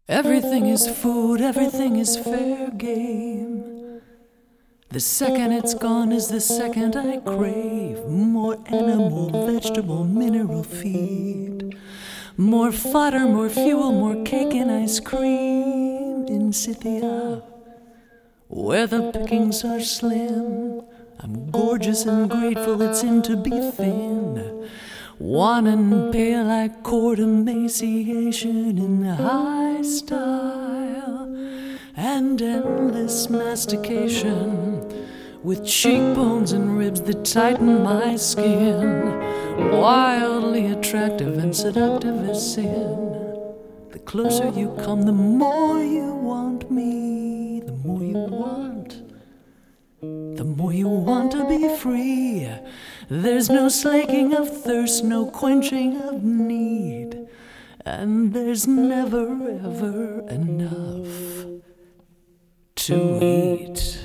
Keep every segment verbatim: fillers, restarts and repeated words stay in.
Everything is food, everything is fair game. The second it's gone is the second I crave more animal, vegetable, mineral feed. More fodder, more fuel, more cake and ice cream. In Scythia, where the pickings are slim, I'm gorgeous and grateful it's in to be thin. Wan and pale, I court emaciation in high style and endless mastication, with cheekbones and ribs that tighten my skin. Wildly attractive and seductive as sin. The closer you come, the more you want me. The more you want, the more you want to be free. There's no slaking of thirst, no quenching of need, and there's never ever enough to eat.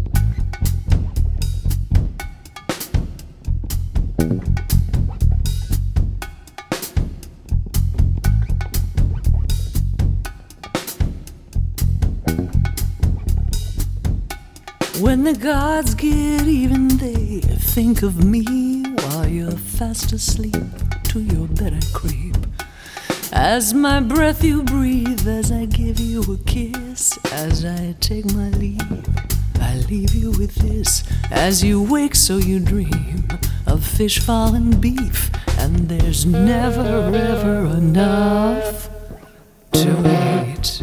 When the gods get even, they think of me while you're fast asleep. To your bed I creep. As my breath you breathe, as I give you a kiss, as I take my leave, I leave you with this. As you wake, so you dream of fish, fowl, and beef, and there's never ever enough to eat.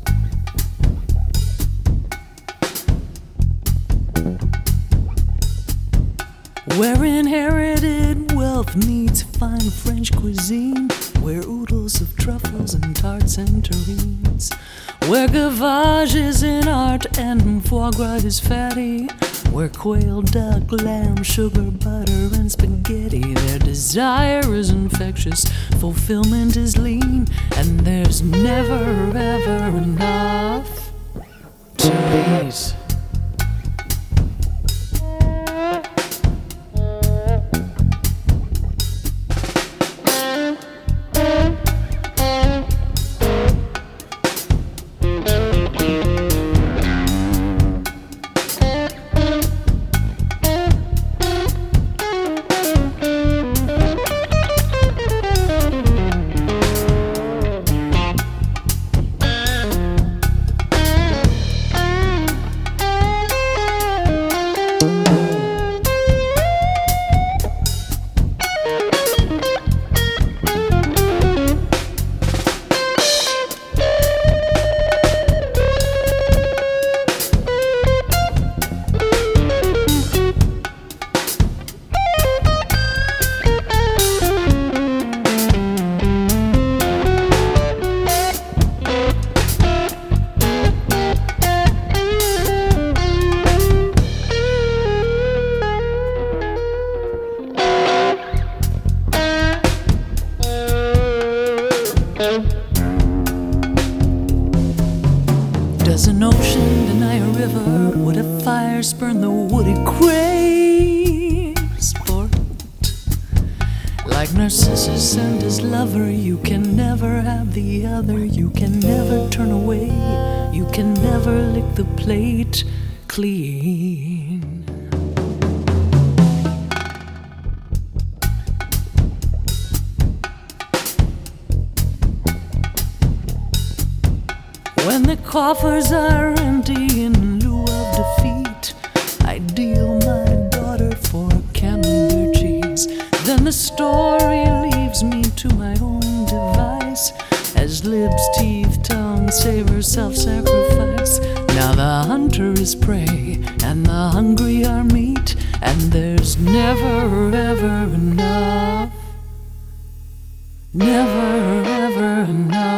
Where inherited wealth meets fine French cuisine, where oodles of truffles and tarts and terrines, where gavage is in art and foie gras is fatty, where quail, duck, lamb, sugar, butter, and spaghetti, their desire is infectious, fulfillment is lean, and there's never ever enough to eat. Does an ocean deny a river? Would a fire spurn the wood it craves for it? Like Narcissus and his lover, you can never have the other. You can never turn away. You can never lick the plate clean. When the coffers are empty in lieu of defeat, I deal my daughter for camembert cheese. Then the story leaves me to my own device, as lips, teeth, tongue, savor, self-sacrifice. Now the hunter is prey, and the hungry are meat, and there's never ever enough. Never ever enough.